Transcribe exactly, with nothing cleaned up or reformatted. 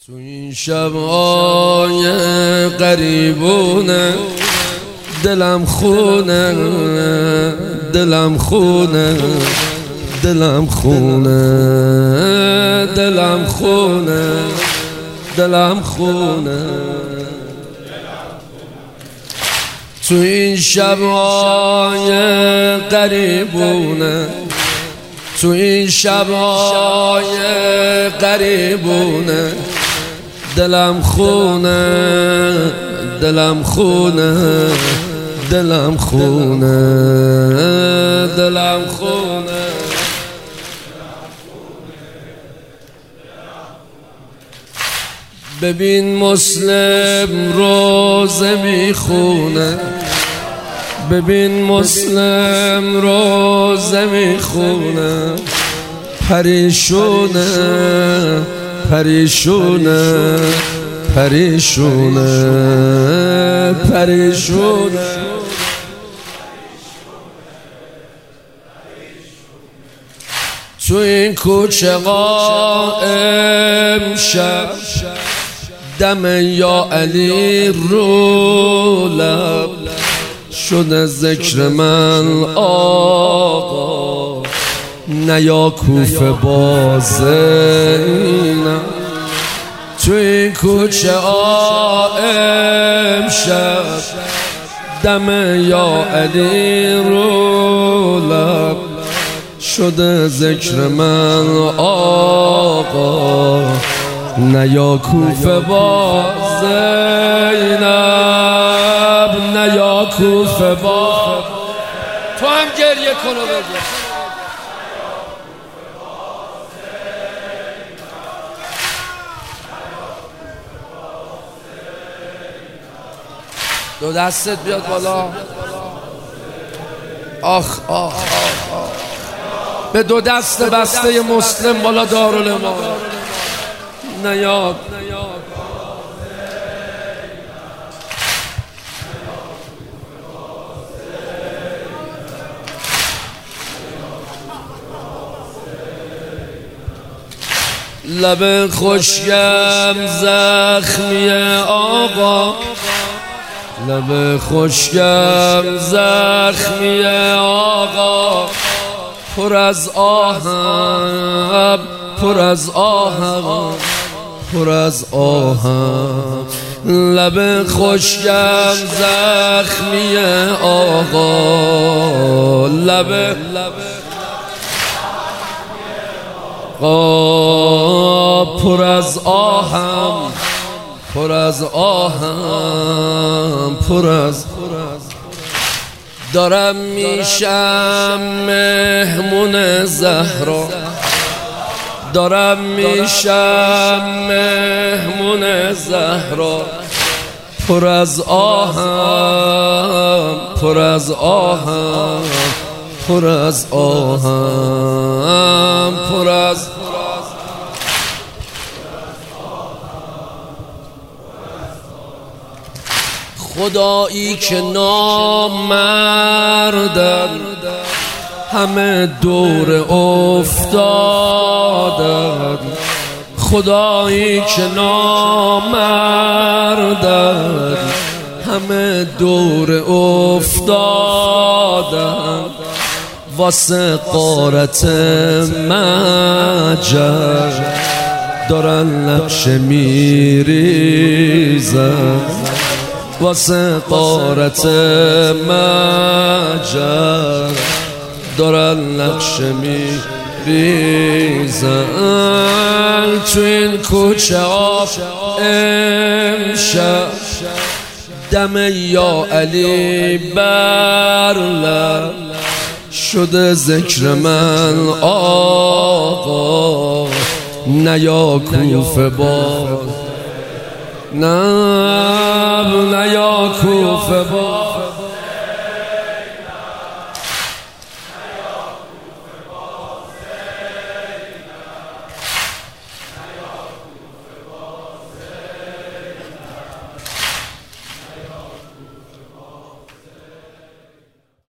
تو این شب‌های غریبونه دلم خونه دلم خونه دلم خونه دلم خونه دلم خونه تو این شب‌های غریبونه تو این شب‌های غریبونه دلم خونه دلم خونه دلم خونه دلم خونه ببین مسلم روزه میخونه ببین مسلم روزه میخونه پریشونه پریشونه پریشونه پریشونه تو این کوچه قائم شب دم یا علی رو لب شده ذکر من آقا نیا کوفه بازینم تو این کوچه قائم شب دم یا علی رو لب شده ذکر من آقا نیا کوفه با زینب نیا کوفه با تو هم گریه کنو بگو دو دستت بیاد بالا آخ آخ آخ آخ به دو دست بسته مسلم بالا دارالامام نیاد لب خشکم زخمی آقا لب خشکم زخمی آقا پر از آهم پر از آهم پر از آهم لب خشکم زخمی آقا لب آقا پر از آهم پر از آهم پر از دارم میشم مهمون زهرا دارم میشم مهمون زهرا پر از آهم پر از آهم پر از آهم پر از خدایی که نامردن همه دور افتادن خدایی که نامردن همه دور افتادن واسه غارت مجر دارن نقش میریزن واسه غارت مجر دارن نقش میریزن تو این کوچه ها امشب دم یا علی بر لب شده ذکر من آقا نیا کوفه باز نه نیا کوفه باز